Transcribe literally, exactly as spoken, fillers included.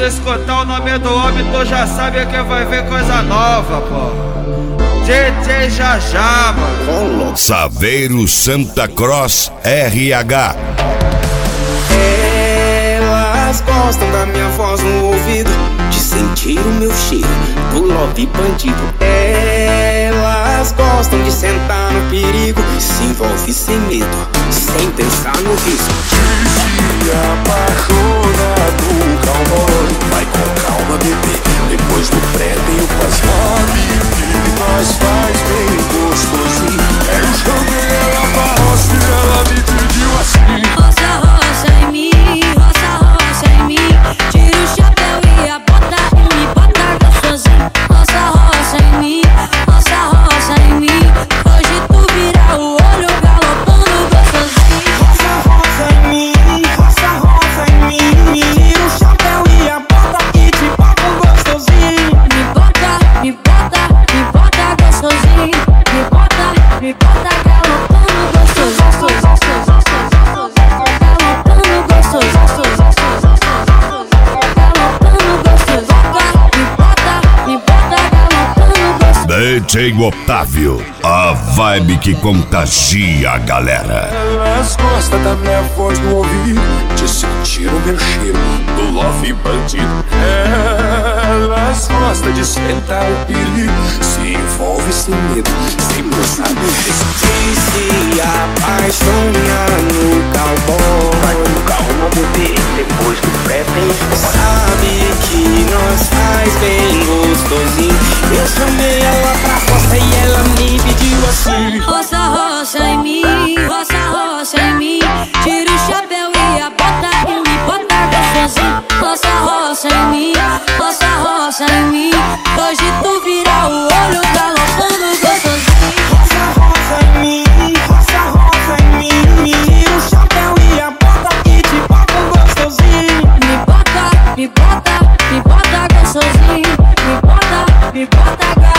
escutar o nome do homem, tu já sabe que vai ver coisa nova, pô. D J Jajá, mano. Saveiro Santa Cross R H. Elas gostam da minha voz no ouvido, de sentir o meu cheiro do love bandido. Elas gostam de sentar no perigo, se envolve sem medo, sem pensar no risco. Se apaixona do cowboy, vai com calma, bebê. Depois do pré tem o pós. Sabe que nós faz bem gostosinho. Eu chamei ela pra roça e ela me pediu assim: roça, roça em mim, roça, roça em mim. Tira o chapéu e a bota e me bota gostosinho. Roça, roça em mim, roça, roça em mim. Hoje tu vira o olho galopando gostosinho. Roça, roça em mim, roça, roça em mim. Tira o chapéu e a bota e te bota gostosinho. Me bota, me bota, me bota gostosinho. Me bota, me bota galopando gostosinho. Galopando gostosinho. Galopando gostosinho. Me bota, me bota galopando gostosinho. D J Otávio, a vibe que contagia a galera. Elas gostam da minha voz no ouvido, de sentir o meu cheiro do love bandido. Elas gostam de sentar o perigo, se envolve sem medo, sem pensar no risco. E se apaixona no cowboy, vai com calma, bebê. Depois do pré tem o pós. Sabe que nós faz bem gostosinho. Eu chamei ela pra roça e ela me pediu assim: roça, roça em mim, roça, roça em mim. Tira o chapéu e a bota e me bota gostosinho. Roça, roça em mim, roça, roça em mim. Hoje tu vira o olho galopando gostosinho. roça, roça em mim, roça, roça em mim. Tira o chapéu e a bota e te bota gostosinho. Me bota, me bota, me bota gostosinho. Me bota, me bota